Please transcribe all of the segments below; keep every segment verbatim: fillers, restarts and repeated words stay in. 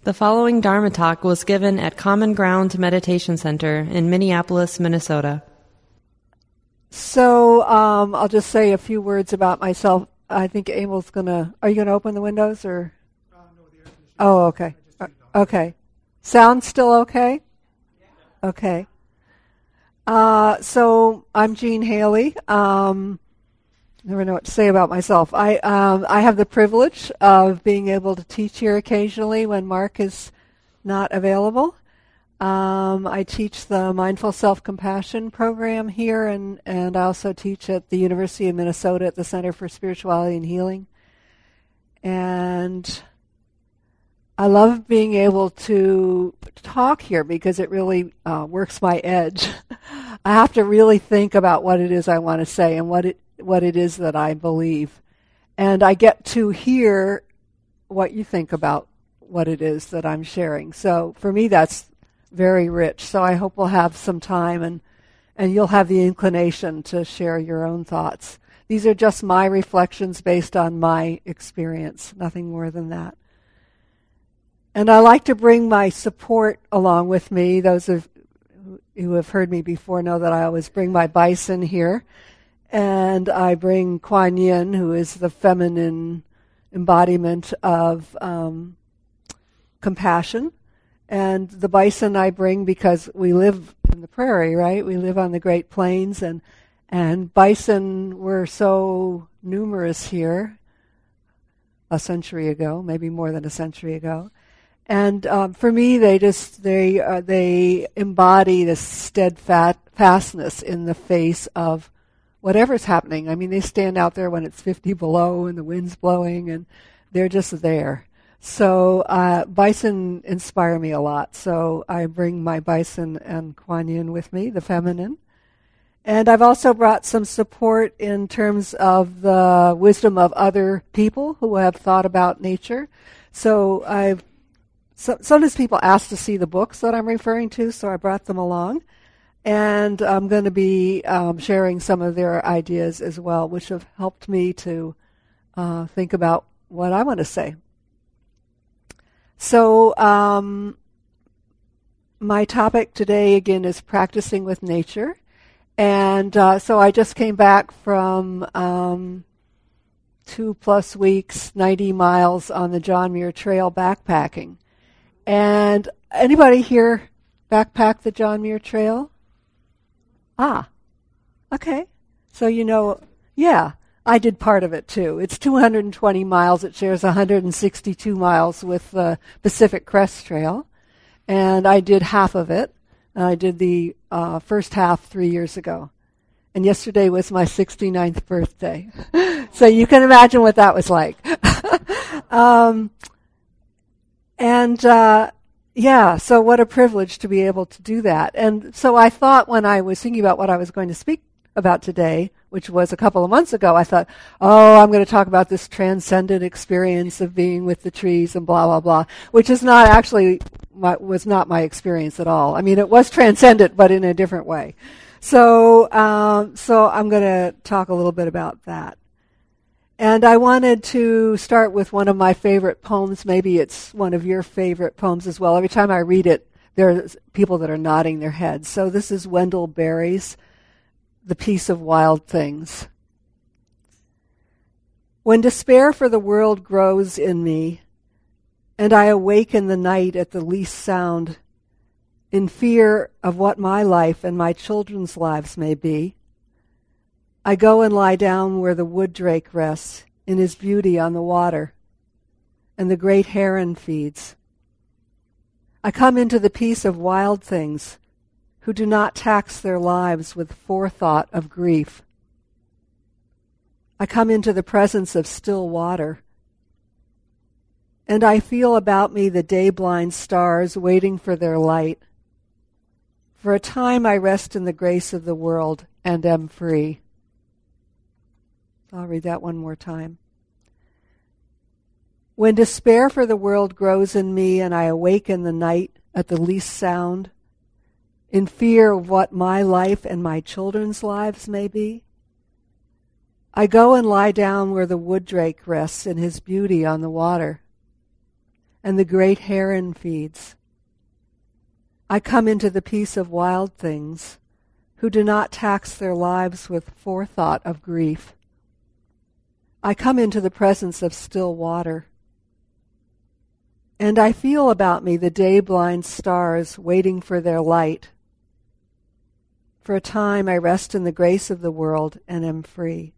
The following Dharma talk was given at Common Ground Meditation Center in Minneapolis, Minnesota. So um, I'll just say a few words about myself. I think Emil's going to... Are you going to open the windows? or? Uh, no, the air conditioning. Oh, okay. Uh, okay. Sound still okay? Yeah. Okay. Uh, so I'm Jean Haley. Um, never know what to say about myself. I um, I have the privilege of being able to teach here occasionally when Mark is not available. Um, I teach the Mindful Self-Compassion program here, and, and I also teach at the University of Minnesota at the Center for Spirituality and Healing. And I love being able to talk here because it really uh, works my edge. I have to really think about what it is I want to say and what it what it is that I believe. And I get to hear what you think about what it is that I'm sharing. So for me, that's very rich. So I hope we'll have some time and, and you'll have the inclination to share your own thoughts. These are just my reflections based on my experience, nothing more than that. And I like to bring my support along with me. Those of who have heard me before know that I always bring my bison here. And I bring Kuan Yin, who is the feminine embodiment of um, compassion. And the bison I bring because we live in the prairie, right? We live on the Great Plains, and and bison were so numerous here a century ago, maybe more than a century ago. And um, for me, they just they uh, they embody this steadfastness in the face of whatever's happening. I mean, they stand out there when it's fifty below and the wind's blowing, and they're just there. So uh, bison inspire me a lot. So I bring my bison and Kuan Yin with me, the feminine. And I've also brought some support in terms of the wisdom of other people who have thought about nature. So I've so, sometimes people ask to see the books that I'm referring to, so I brought them along. And I'm going to be um, sharing some of their ideas as well, which have helped me to uh, think about what I want to say. So um, my topic today, again, is practicing with nature. And uh, so I just came back from um, two plus weeks, ninety miles on the John Muir Trail backpacking. And anybody here backpack the John Muir Trail? Ah, okay. So you know, yeah. I did part of it, too. It's two hundred twenty miles. It shares one hundred sixty-two miles with the Pacific Crest Trail. And I did half of it. I did the uh, first half three years ago. And yesterday was my sixty-ninth birthday. So you can imagine what that was like. um, and, uh, yeah, so what a privilege to be able to do that. And so I thought when I was thinking about what I was going to speak about today, which was a couple of months ago, I thought, oh, I'm going to talk about this transcendent experience of being with the trees and blah, blah, blah, which is not actually, my, was not my experience at all. I mean, it was transcendent, but in a different way. So, um, so I'm going to talk a little bit about that. And I wanted to start with one of my favorite poems. Maybe it's one of your favorite poems as well. Every time I read it, there are people that are nodding their heads. So this is Wendell Berry's The Peace of Wild Things. When despair for the world grows in me, and I awake in the night at the least sound, in fear of what my life and my children's lives may be, I go and lie down where the wood drake rests in his beauty on the water, and the great heron feeds. I come into the peace of wild things, who do not tax their lives with forethought of grief. I come into the presence of still water, and I feel about me the day-blind stars waiting for their light. For a time I rest in the grace of the world and am free. I'll read that one more time. When despair for the world grows in me and I awake in the night at the least sound, in fear of what my life and my children's lives may be, I go and lie down where the wood drake rests in his beauty on the water, and the great heron feeds. I come into the peace of wild things, who do not tax their lives with forethought of grief. I come into the presence of still water, and I feel about me the day-blind stars waiting for their light. For a time I rest in the grace of the world and am free.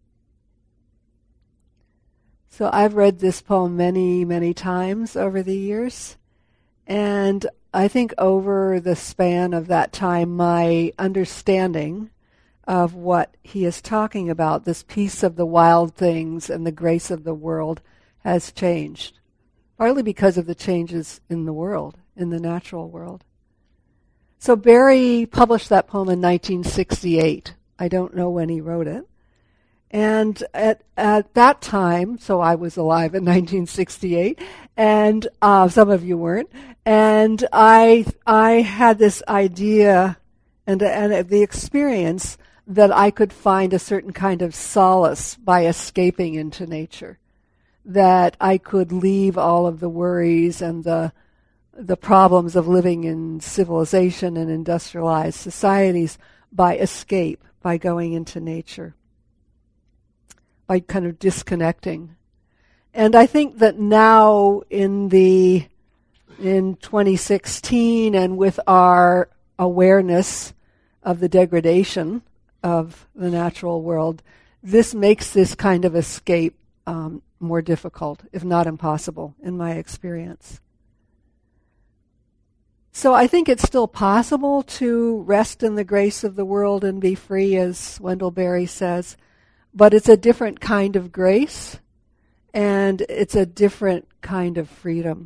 So I've read this poem many, many times over the years, and I think over the span of that time, my understanding of what he is talking about, this peace of the wild things and the grace of the world, has changed, partly because of the changes in the world, in the natural world. So Barry published that poem in nineteen sixty-eight. I don't know when he wrote it. And at at that time, so I was alive in nineteen sixty-eight, and uh, some of you weren't, and I I had this idea and and the experience that I could find a certain kind of solace by escaping into nature, that I could leave all of the worries and the the problems of living in civilization and industrialized societies by escape, by going into nature, by kind of disconnecting. And I think that now in the in twenty sixteen, and with our awareness of the degradation of the natural world, this makes this kind of escape um, more difficult, if not impossible, in my experience. So I think it's still possible to rest in the grace of the world and be free, as Wendell Berry says, but it's a different kind of grace, and it's a different kind of freedom.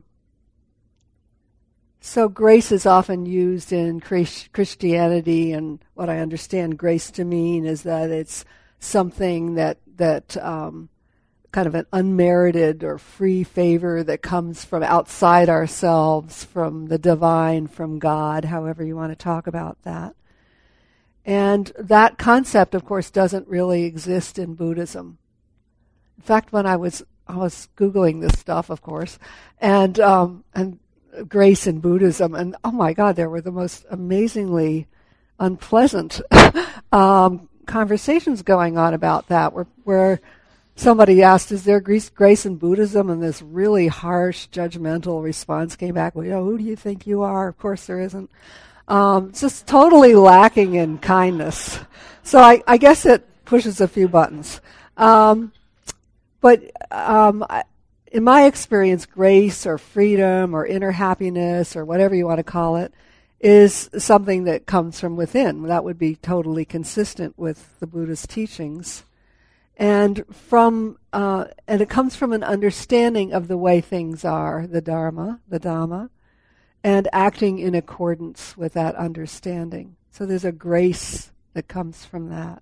So grace is often used in Christianity, and what I understand grace to mean is that it's something that that um, kind of an unmerited or free favor that comes from outside ourselves, from the divine, from God, however you want to talk about that. And that concept, of course, doesn't really exist in Buddhism. In fact, when I was I was Googling this stuff, of course, and um, and grace in Buddhism, and oh my God, there were the most amazingly unpleasant um, conversations going on about that, where where somebody asked, is there grace, grace in Buddhism? And this really harsh, judgmental response came back, well, you know, who do you think you are? Of course there isn't. Um, it's just totally lacking in kindness. So I, I guess it pushes a few buttons. Um, but um, I, in my experience, grace or freedom or inner happiness or whatever you want to call it is something that comes from within. That would be totally consistent with the Buddhist teachings. And from uh, and it comes from an understanding of the way things are, the Dharma, the Dhamma, and acting in accordance with that understanding. So there's a grace that comes from that.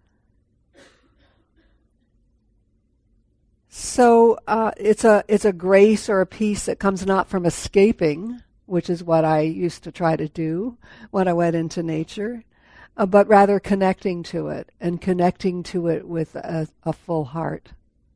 So uh, it's a it's a grace or a peace that comes not from escaping, which is what I used to try to do when I went into nature, Uh, but rather connecting to it, and connecting to it with a, a full heart.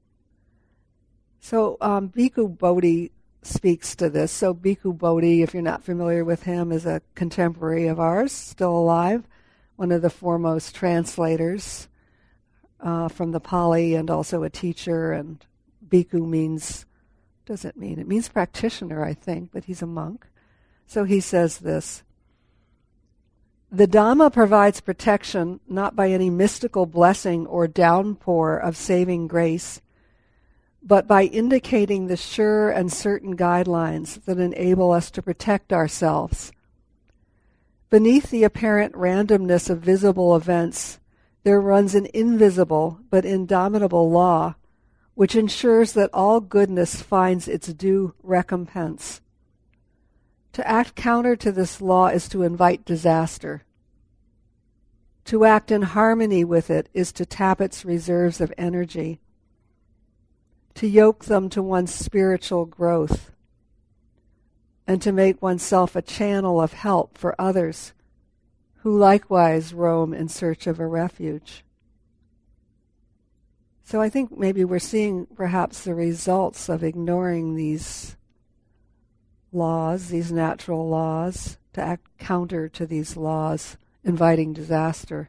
So um, Bhikkhu Bodhi speaks to this. So Bhikkhu Bodhi, if you're not familiar with him, is a contemporary of ours, still alive, one of the foremost translators uh, from the Pali, and also a teacher. And Bhikkhu means, what does it mean? It means practitioner, I think, but he's a monk. So he says this: the Dhamma provides protection not by any mystical blessing or downpour of saving grace, but by indicating the sure and certain guidelines that enable us to protect ourselves. Beneath the apparent randomness of visible events, there runs an invisible but indomitable law, which ensures that all goodness finds its due recompense. To act counter to this law is to invite disaster. To act in harmony with it is to tap its reserves of energy, to yoke them to one's spiritual growth, and to make oneself a channel of help for others who likewise roam in search of a refuge. So I think maybe we're seeing perhaps the results of ignoring these laws, these natural laws, to act counter to these laws, inviting disaster.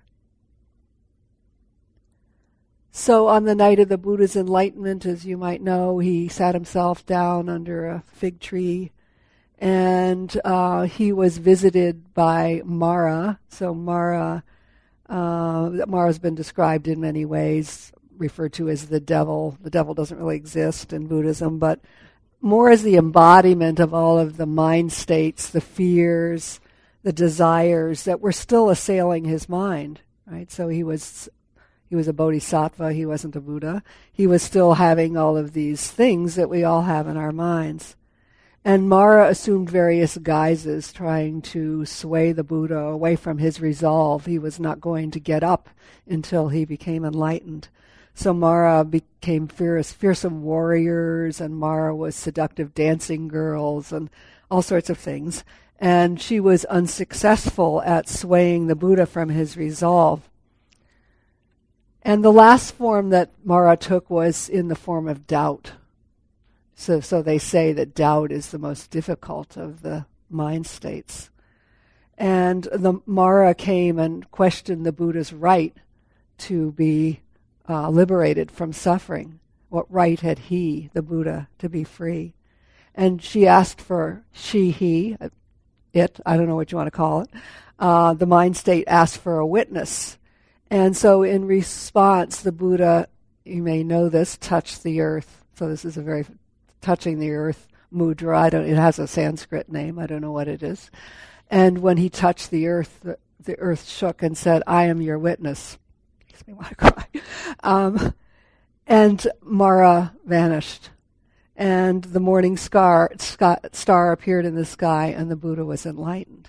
So on the night of the Buddha's enlightenment, as you might know, he sat himself down under a fig tree, and uh, he was visited by Mara. So Mara, uh, Mara's been described in many ways, referred to as the devil. The devil doesn't really exist in Buddhism, but more as the embodiment of all of the mind states, the fears, the desires that were still assailing his mind, right? So he was he was a bodhisattva, he wasn't a Buddha. He was still having all of these things that we all have in our minds. And Mara assumed various guises, trying to sway the Buddha away from his resolve. He was not going to get up until he became enlightened. So Mara became fierce, fearsome warriors, and Mara was seductive dancing girls and all sorts of things. And she was unsuccessful at swaying the Buddha from his resolve. And the last form that Mara took was in the form of doubt. So, so they say that doubt is the most difficult of the mind states. And the Mara came and questioned the Buddha's right to be uh, liberated from suffering. What right had he, the Buddha, to be free? And she asked for, she, he, it, I don't know what you want to call it, uh, the mind state asked for a witness. And so in response, the Buddha, you may know this, touched the earth. So this is a very touching the earth mudra. I don't, it has a Sanskrit name. I don't know what it is. And when he touched the earth, the, the earth shook and said, I am your witness. Makes me want to cry. Um, and Mara vanished. And the morning star, star appeared in the sky, and the Buddha was enlightened.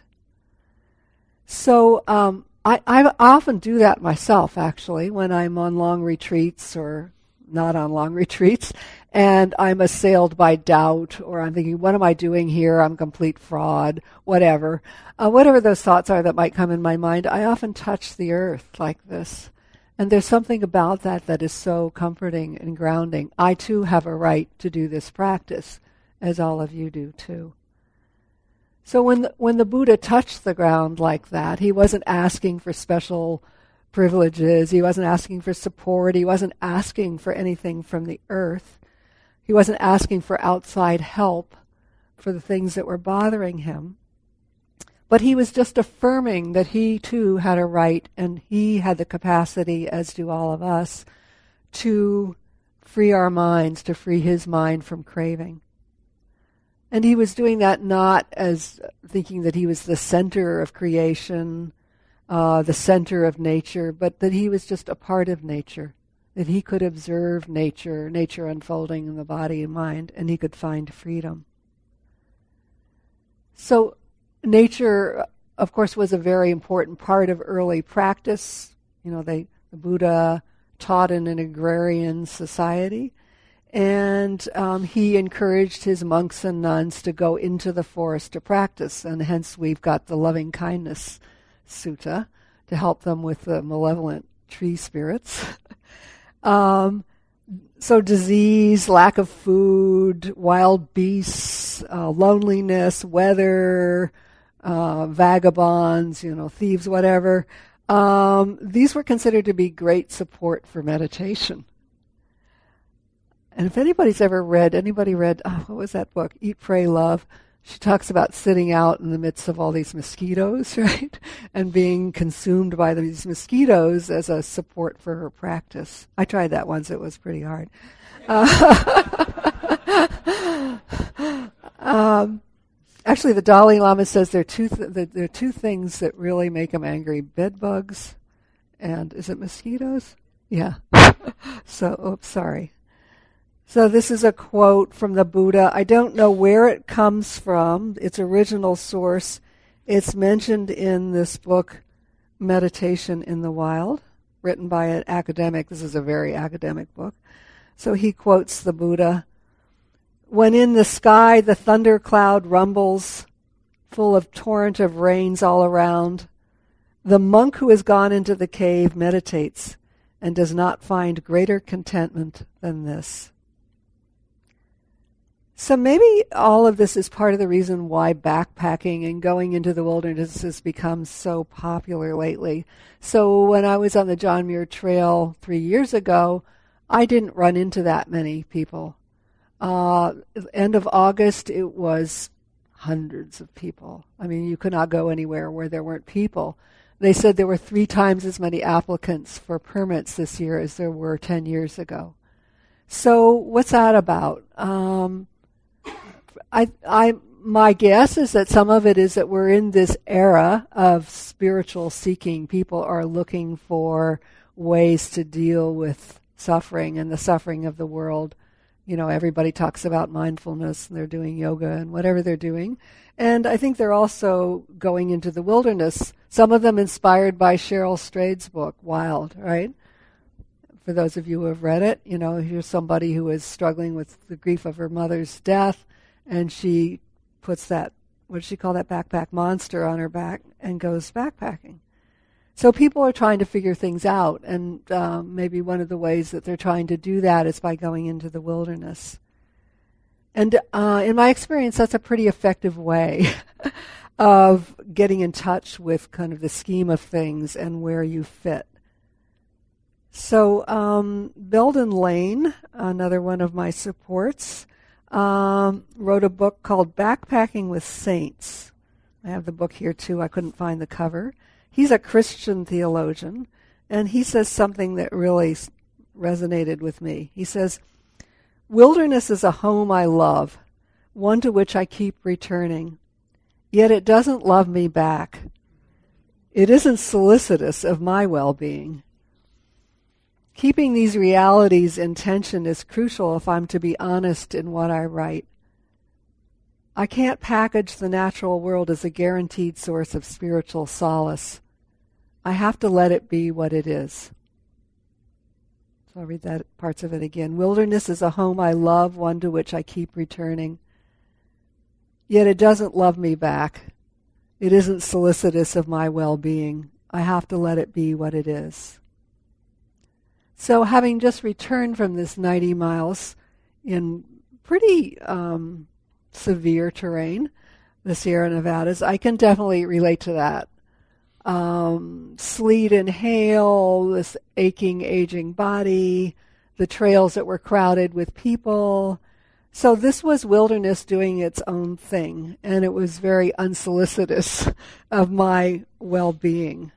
So um, I, I often do that myself, actually, when I'm on long retreats or not on long retreats, and I'm assailed by doubt, or I'm thinking, what am I doing here? I'm a complete fraud, whatever. Uh, whatever those thoughts are that might come in my mind, I often touch the earth like this. And there's something about that that is so comforting and grounding. I, too, have a right to do this practice, as all of you do, too. So when the, when the Buddha touched the ground like that, he wasn't asking for special privileges. He wasn't asking for support. He wasn't asking for anything from the earth. He wasn't asking for outside help for the things that were bothering him. But he was just affirming that he too had a right, and he had the capacity, as do all of us, to free our minds, to free his mind from craving. And he was doing that not as thinking that he was the center of creation, uh, the center of nature, but that he was just a part of nature, that he could observe nature, nature unfolding in the body and mind, and he could find freedom. So nature, of course, was a very important part of early practice. You know, they, the Buddha taught in an agrarian society, and um, he encouraged his monks and nuns to go into the forest to practice, and hence we've got the loving kindness sutta to help them with the malevolent tree spirits. um, so disease, lack of food, wild beasts, uh, loneliness, weather, uh, vagabonds, you know, thieves, whatever. Um, these were considered to be great support for meditation. And if anybody's ever read, anybody read, oh, what was that book? Eat, Pray, Love. She talks about sitting out in the midst of all these mosquitoes, right? And being consumed by these mosquitoes as a support for her practice. I tried that once. It was pretty hard. Uh, um, actually, the Dalai Lama says there are two th- there are two things that really make him angry: bed bugs, and is it mosquitoes? Yeah. So, oops, sorry. So this is a quote from the Buddha. I don't know where it comes from, its original source. It's mentioned in this book, Meditation in the Wild, written by an academic. This is a very academic book. So he quotes the Buddha. When in the sky the thundercloud rumbles, full of torrent of rains all around, the monk who has gone into the cave meditates and does not find greater contentment than this. So maybe all of this is part of the reason why backpacking and going into the wilderness has become so popular lately. So when I was on the John Muir Trail three years ago, I didn't run into that many people. Uh, end of August, it was hundreds of people. I mean, you could not go anywhere where there weren't people. They said there were three times as many applicants for permits this year as there were ten years ago. So what's that about? Um, I, I, my guess is that some of it is that we're in this era of spiritual seeking. People are looking for ways to deal with suffering and the suffering of the world. You know, everybody talks about mindfulness, and they're doing yoga and whatever they're doing. And I think they're also going into the wilderness, some of them inspired by Cheryl Strayed's book, Wild, right? For those of you who have read it, you know, here's somebody who is struggling with the grief of her mother's death, and she puts that, what does she call that, backpack monster on her back and goes backpacking. So people are trying to figure things out, and um, maybe one of the ways that they're trying to do that is by going into the wilderness. And uh, in my experience, that's a pretty effective way of getting in touch with kind of the scheme of things and where you fit. So um, Belden Lane, another one of my supports, um, wrote a book called Backpacking with Saints. I have the book here too. I couldn't find the cover. He's a Christian theologian, and he says something that really resonated with me. He says, "Wilderness is a home I love, one to which I keep returning. Yet it doesn't love me back. It isn't solicitous of my well-being. Keeping these realities in tension is crucial if I'm to be honest in what I write. I can't package the natural world as a guaranteed source of spiritual solace. I have to let it be what it is." So I'll read that parts of it again. "Wilderness is a home I love, one to which I keep returning. Yet it doesn't love me back. It isn't solicitous of my well-being. I have to let it be what it is." So having just returned from this ninety miles in pretty um, severe terrain, the Sierra Nevadas, I can definitely relate to that. Um, sleet and hail, this aching, aging body, the trails that were crowded with people. So this was wilderness doing its own thing, and it was very unsolicitous of my well-being.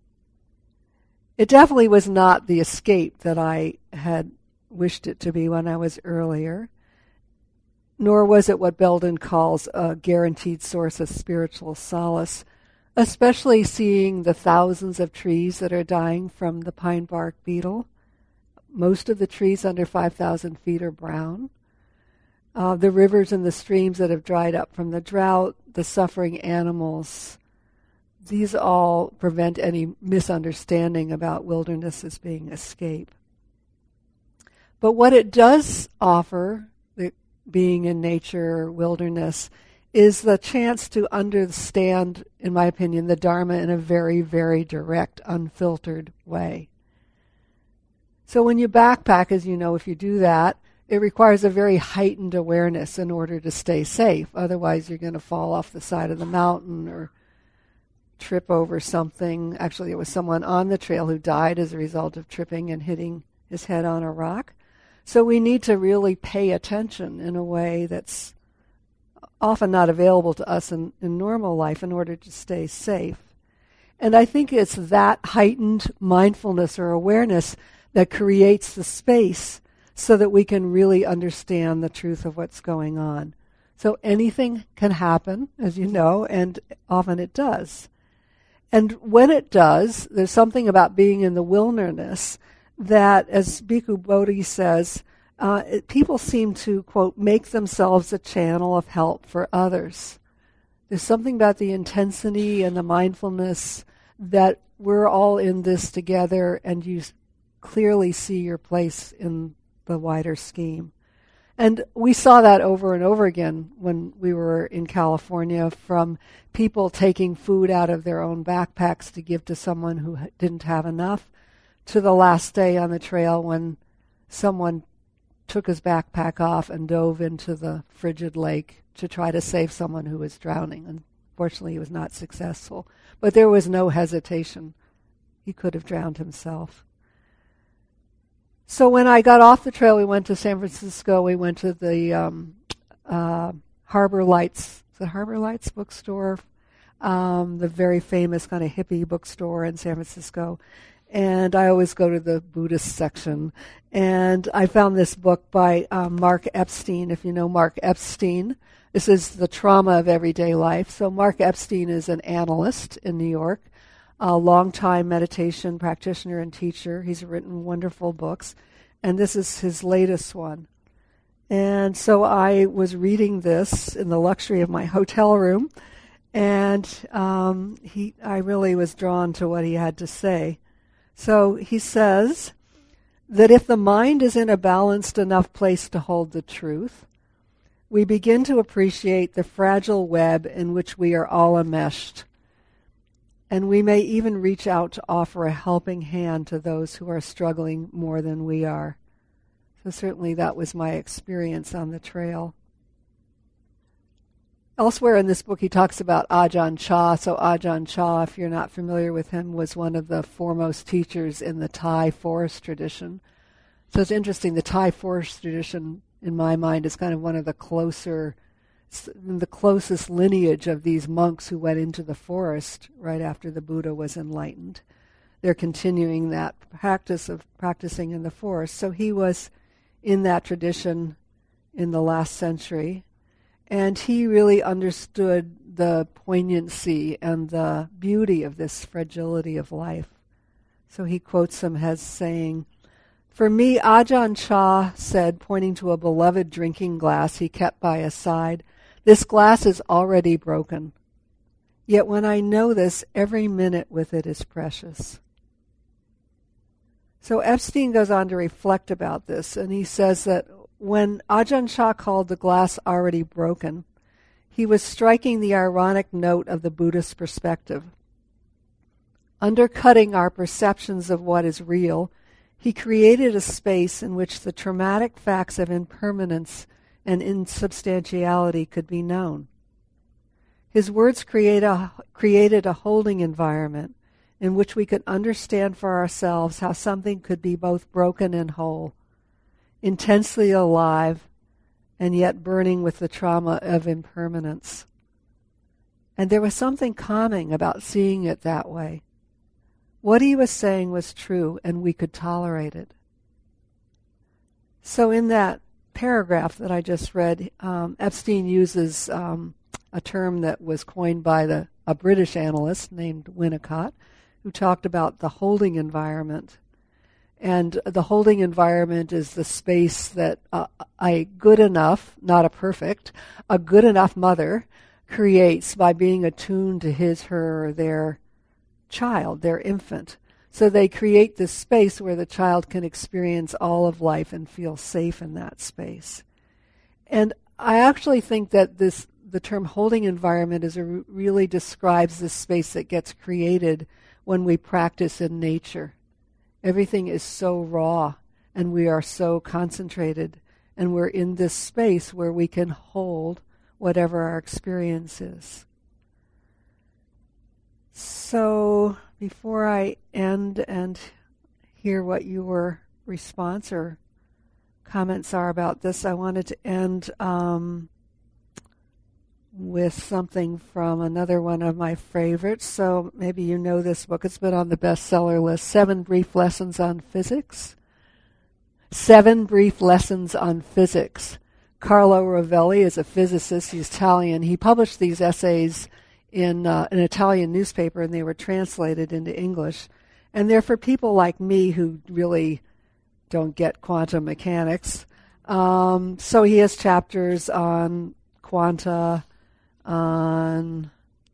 It definitely was not the escape that I had wished it to be when I was earlier, nor was it what Belden calls a guaranteed source of spiritual solace, especially seeing the thousands of trees that are dying from the pine bark beetle. Most of the trees under five thousand feet are brown. Uh, the rivers and the streams that have dried up from the drought, the suffering animals, these all prevent any misunderstanding about wilderness as being escape. But what it does offer, the being in nature, wilderness, is the chance to understand, in my opinion, the Dharma in a very, very direct, unfiltered way. So when you backpack, as you know, if you do that, it requires a very heightened awareness in order to stay safe. Otherwise, you're going to fall off the side of the mountain or trip over something. Actually, there was someone on the trail who died as a result of tripping and hitting his head on a rock. So we need to really pay attention in a way that's often not available to us in, in normal life in order to stay safe. And I think it's that heightened mindfulness or awareness that creates the space so that we can really understand the truth of what's going on. So anything can happen, as you know, and often it does. And when it does, there's something about being in the wilderness that, as Bhikkhu Bodhi says, uh, it, people seem to, quote, make themselves a channel of help for others. There's something about the intensity and the mindfulness that we're all in this together, and you clearly see your place in the wider scheme. And we saw that over and over again when we were in California, from people taking food out of their own backpacks to give to someone who didn't have enough, to the last day on the trail when someone took his backpack off and dove into the frigid lake to try to save someone who was drowning. Unfortunately, he was not successful. But there was no hesitation. He could have drowned himself. So when I got off the trail, we went to San Francisco. We went to the um, uh, Harbor Lights, the Harbor Lights bookstore, um, the very famous kind of hippie bookstore in San Francisco. And I always go to the Buddhist section. And I found this book by um, Mark Epstein, if you know Mark Epstein. This is The Trauma of Everyday Life. So Mark Epstein is an analyst in New York, a longtime meditation practitioner and teacher. He's written wonderful books. And this is his latest one. And so I was reading this in the luxury of my hotel room. And um, he, I really was drawn to what he had to say. So he says that if the mind is in a balanced enough place to hold the truth, we begin to appreciate the fragile web in which we are all enmeshed. And we may even reach out to offer a helping hand to those who are struggling more than we are. So certainly that was my experience on the trail. Elsewhere in this book, he talks about Ajahn Chah. So Ajahn Chah, if you're not familiar with him, was one of the foremost teachers in the Thai forest tradition. So it's interesting, the Thai forest tradition, in my mind, is kind of one of the closer, the closest lineage of these monks who went into the forest right after the Buddha was enlightened. They're continuing that practice of practicing in the forest. So he was in that tradition in the last century. And he really understood the poignancy and the beauty of this fragility of life. So he quotes him as saying, "For me, Ajahn Chah said, pointing to a beloved drinking glass he kept by his side, this glass is already broken. Yet when I know this, every minute with it is precious." So Epstein goes on to reflect about this, and he says that when Ajahn Chah called the glass already broken, he was striking the ironic note of the Buddhist perspective. Undercutting our perceptions of what is real, he created a space in which the traumatic facts of impermanence and insubstantiality could be known. His words create a, created a holding environment in which we could understand for ourselves how something could be both broken and whole, intensely alive, and yet burning with the trauma of impermanence. And there was something calming about seeing it that way. What he was saying was true, and we could tolerate it. So in that paragraph that I just read, um, Epstein uses um, a term that was coined by the, a British analyst named Winnicott, who talked about the holding environment. And the holding environment is the space that uh, a good enough, not a perfect, a good enough mother creates by being attuned to his, her, or their child, their infant. So they create this space where the child can experience all of life and feel safe in that space. And I actually think that this, the term holding environment is a, really describes this space that gets created when we practice in nature. Everything is so raw, and we are so concentrated, and we're in this space where we can hold whatever our experience is. So before I end and hear what your response or comments are about this, I wanted to end um, with something from another one of my favorites. So maybe you know this book. It's been on the bestseller list, Seven Brief Lessons on Physics. Seven Brief Lessons on Physics. Carlo Rovelli is a physicist. He's Italian. He published these essays in uh, an Italian newspaper, and they were translated into English. And they're for people like me who really don't get quantum mechanics. Um, so he has chapters on quanta, on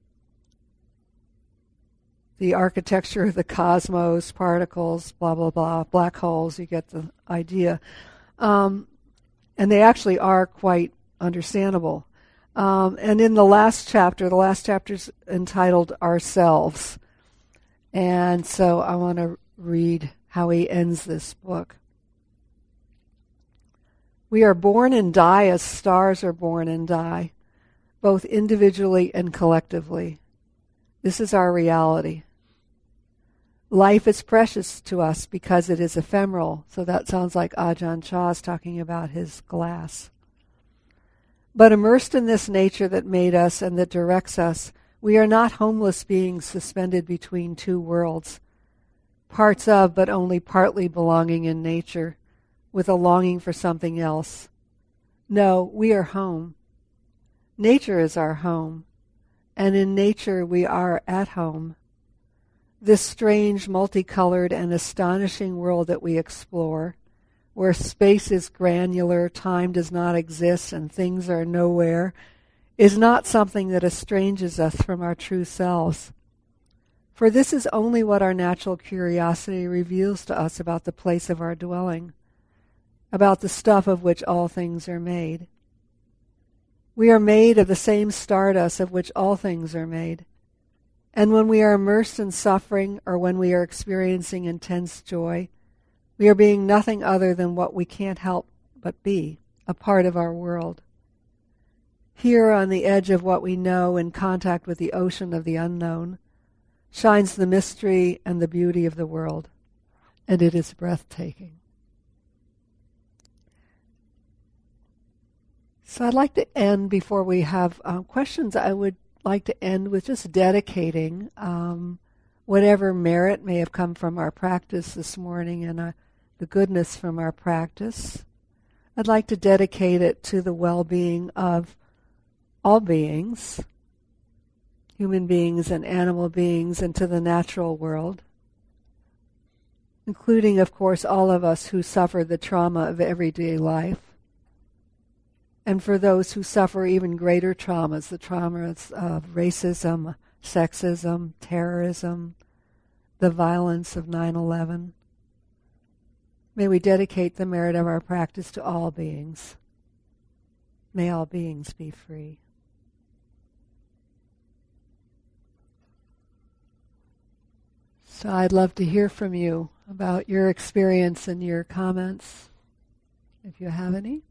the architecture of the cosmos, particles, blah, blah, blah, black holes, you get the idea. Um, and they actually are quite understandable. Um, and in the last chapter, the last chapter is entitled Ourselves. And so I want to read how he ends this book. We are born and die as stars are born and die, both individually and collectively. This is our reality. Life is precious to us because it is ephemeral. So that sounds like Ajahn Chah's talking about his glass. But immersed in this nature that made us and that directs us, we are not homeless beings suspended between two worlds, parts of but only partly belonging in nature, with a longing for something else. No, we are home. Nature is our home, and in nature we are at home. This strange, multicolored, and astonishing world that we explore, where space is granular, time does not exist, and things are nowhere, is not something that estranges us from our true selves. For this is only what our natural curiosity reveals to us about the place of our dwelling, about the stuff of which all things are made. We are made of the same stardust of which all things are made. And when we are immersed in suffering or when we are experiencing intense joy, we are being nothing other than what we can't help but be, a part of our world. Here on the edge of what we know, in contact with the ocean of the unknown, shines the mystery and the beauty of the world, and it is breathtaking. So I'd like to end, before we have um, questions, I would like to end with just dedicating um, whatever merit may have come from our practice this morning and uh, the goodness from our practice. I'd like to dedicate it to the well-being of all beings, human beings and animal beings, and to the natural world, including, of course, all of us who suffer the trauma of everyday life. And for those who suffer even greater traumas, the traumas of racism, sexism, terrorism, the violence of nine eleven. May we dedicate the merit of our practice to all beings. May all beings be free. So I'd love to hear from you about your experience and your comments, if you have any.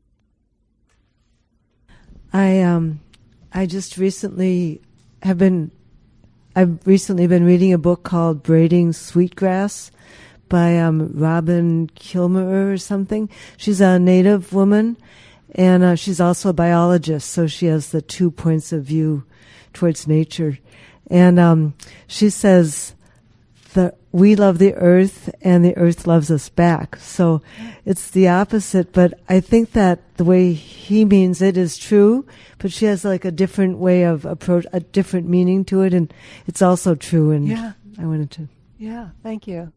I um, I just recently have been, I've recently been reading a book called Braiding Sweetgrass by um, Robin Kilmer or something. She's a Native woman, and uh, she's also a biologist, so she has the two points of view towards nature. And um, she says that we love the earth and the earth loves us back. So it's the opposite, but I think that the way he means it is true, but she has like a different way of approach, a different meaning to it, and it's also true, and yeah. I wanted to. Yeah, thank you.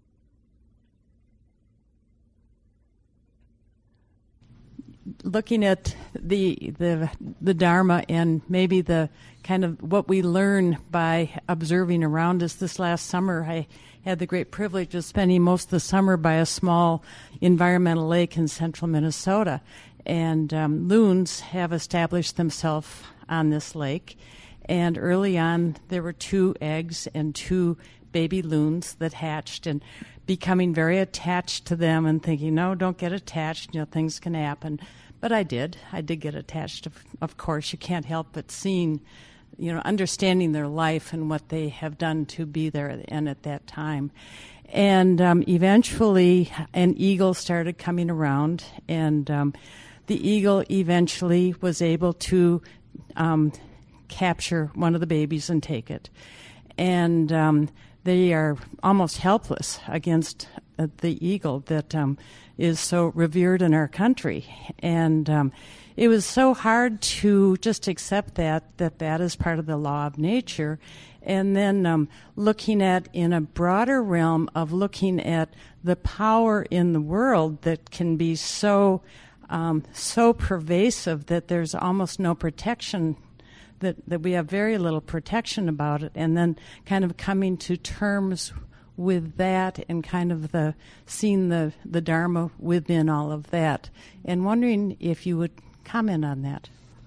Looking at the the the Dharma and maybe the kind of what we learn by observing around us. This last summer, I had the great privilege of spending most of the summer by a small environmental lake in central Minnesota. And um, loons have established themselves on this lake. And early on, there were two eggs and two baby loons that hatched, and becoming very attached to them and thinking, no, don't get attached, you know, things can happen. But I did. I did get attached, of, of course. You can't help but seeing, you know, understanding their life and what they have done to be there and at that time. And um, eventually an eagle started coming around, and um, the eagle eventually was able to um, capture one of the babies and take it. And um, they are almost helpless against uh, the eagle that um, is so revered in our country. And um, it was so hard to just accept that, that that is part of the law of nature. And then um, looking at, in a broader realm of looking at the power in the world that can be so um, so pervasive that there's almost no protection, that, that we have very little protection about it, and then kind of coming to terms with that and kind of the seeing the, the Dharma within all of that. And wondering if you would comment on that.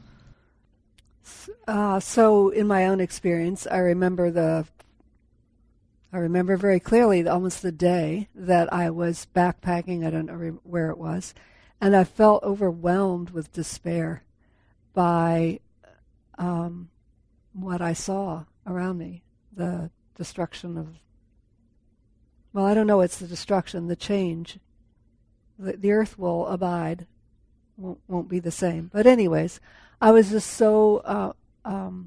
Uh, so in my own experience, I remember the, I remember very clearly almost the day that I was backpacking, I don't know where it was, and I felt overwhelmed with despair by um, what I saw around me, the destruction of, well, I don't know, it's the destruction, the change. The, the earth will abide, won't, won't be the same. But anyways, I was just so uh, um,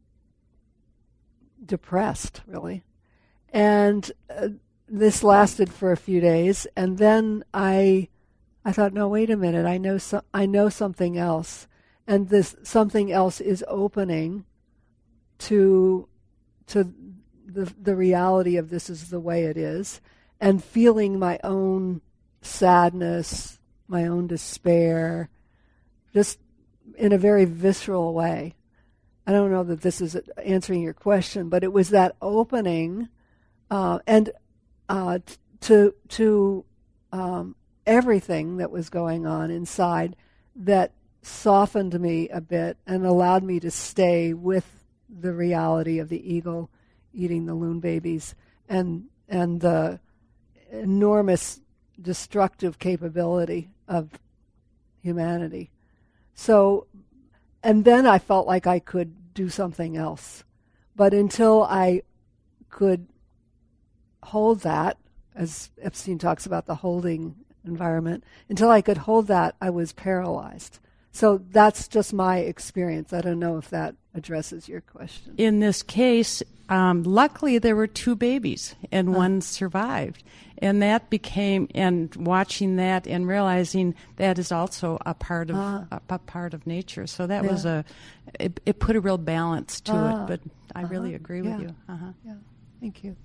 depressed, really. And uh, this lasted for a few days, and then I I thought, no, wait a minute, I know so, I know something else. And this something else is opening to to the the reality of this is the way it is, and feeling my own sadness, my own despair, just in a very visceral way. I don't know that this is answering your question, but it was that opening uh, and uh, t- to to um, everything that was going on inside that softened me a bit and allowed me to stay with the reality of the eagle eating the loon babies and and the enormous destructive capability of humanity. So, and then I felt like I could do something else. But until I could hold that, as Epstein talks about the holding environment, until I could hold that, I was paralyzed. So that's just my experience. I don't know if that addresses your question. In this case, um, luckily there were two babies, and uh. one survived. And that became, and watching that and realizing that is also a part of uh. a, a part of nature. So that yeah. was a, it, it put a real balance to uh. it. But I uh-huh. really agree yeah. with you. Uh-huh. Yeah, thank you.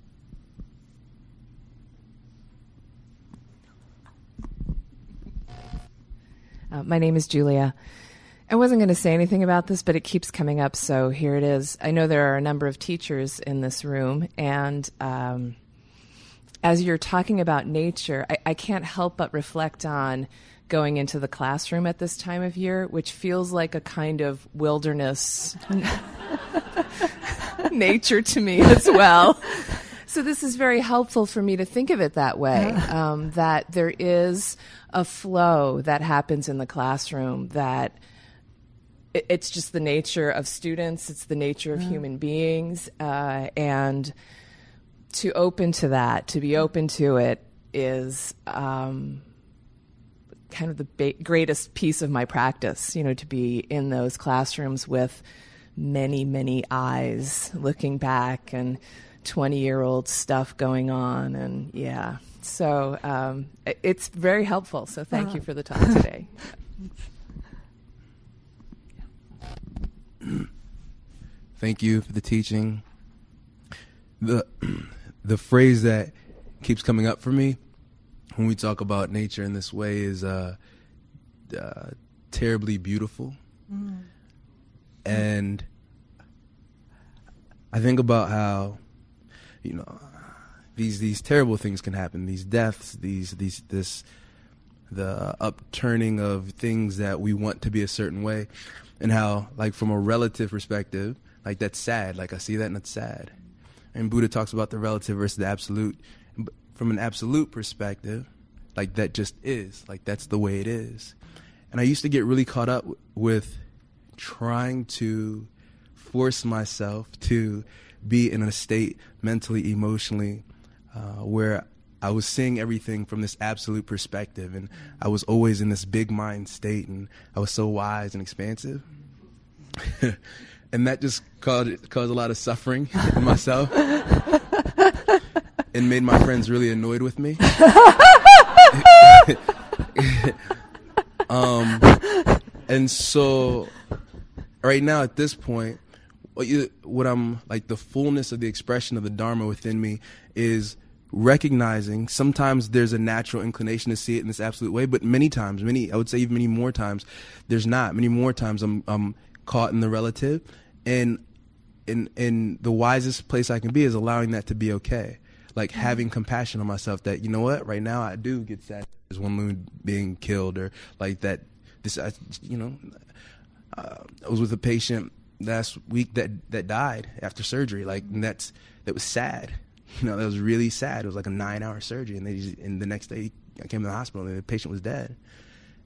Uh, my name is Julia. I wasn't going to say anything about this, but it keeps coming up, so here it is. I know there are a number of teachers in this room, and um, as you're talking about nature, I, I can't help but reflect on going into the classroom at this time of year, which feels like a kind of wilderness nature to me as well. So this is very helpful for me to think of it that way, um, that there is a flow that happens in the classroom, that it, it's just the nature of students, it's the nature of mm. human beings, uh, and to open to that, to be open to it is um, kind of the ba- greatest piece of my practice, you know, to be in those classrooms with many, many eyes looking back and twenty-year-old stuff going on, and yeah. So um, it's very helpful, so thank uh-huh. you for the talk today. Thank you for the teaching. The the phrase that keeps coming up for me when we talk about nature in this way is uh, uh, terribly beautiful. Mm. And I think about how, you know, these these terrible things can happen, these deaths, these these this the upturning of things that we want to be a certain way, and how, like, from a relative perspective, like, that's sad. Like, I see that and it's sad. And Buddha talks about the relative versus the absolute. But from an absolute perspective, like, that just is, like, that's the way it is. And I used to get really caught up w- with trying to force myself to be in a state mentally, emotionally, uh, where I was seeing everything from this absolute perspective, and I was always in this big mind state, and I was so wise and expansive. And that just caused, caused a lot of suffering in myself and made my friends really annoyed with me. um, and so right now at this point, What, you, what I'm, like, the fullness of the expression of the Dharma within me is recognizing sometimes there's a natural inclination to see it in this absolute way, but many times, many, I would say even many more times, there's not. Many more times I'm, I'm caught in the relative, and in, in the wisest place I can be is allowing that to be okay. Like, mm-hmm. having compassion on myself that, you know what, right now I do get sad. There's one loon being killed, or like that, this, I, you know, uh, I was with a patient last week that that died after surgery, like, and that's that was sad, you know, that was really sad. It was like a nine hour surgery, and they just, and the next day I came to the hospital and the patient was dead.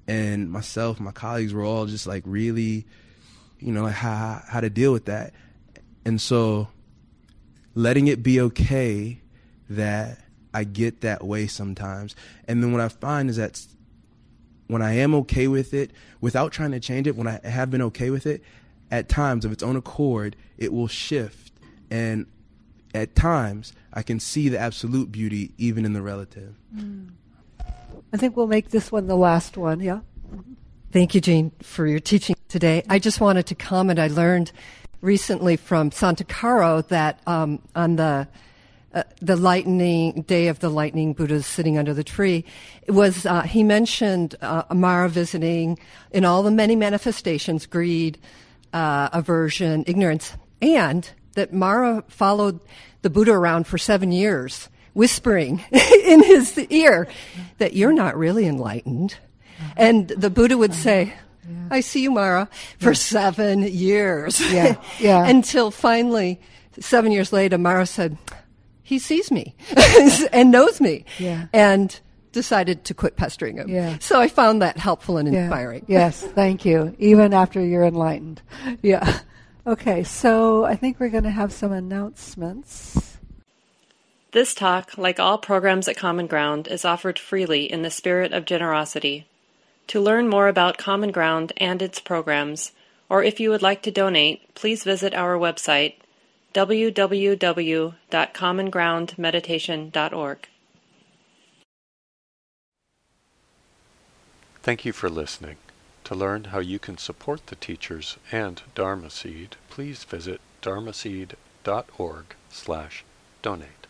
and myself, my colleagues were all just like really, you know, how how to deal with that. And so letting it be okay that I get that way sometimes. And then what I find is that when I am okay with it, without trying to change it, when I have been okay with it, at times of its own accord, it will shift. And at times, I can see the absolute beauty even in the relative. Mm. I think we'll make this one the last one, yeah? Thank you, Jean, for your teaching today. I just wanted to comment. I learned recently from Santikaro that um, on the uh, the lightning day of the lightning Buddha sitting under the tree, it was uh, he mentioned uh, Mara visiting in all the many manifestations, greed, uh, aversion, ignorance, and that Mara followed the Buddha around for seven years, whispering in his ear that you're not really enlightened. And the Buddha would say, yeah. I see you, Mara, for yeah. seven years. Yeah, yeah. Until finally, seven years later, Mara said, he sees me and knows me. Yeah. And decided to quit pestering him. Yeah. So I found that helpful and yeah. inspiring. Yes, thank you. Even after you're enlightened. Yeah. Okay, so I think we're going to have some announcements. This talk, like all programs at Common Ground, is offered freely in the spirit of generosity. To learn more about Common Ground and its programs, or if you would like to donate, please visit our website, w w w dot common ground meditation dot org. Thank you for listening. To learn how you can support the teachers and Dharma Seed, please visit dharma seed dot org slash donate.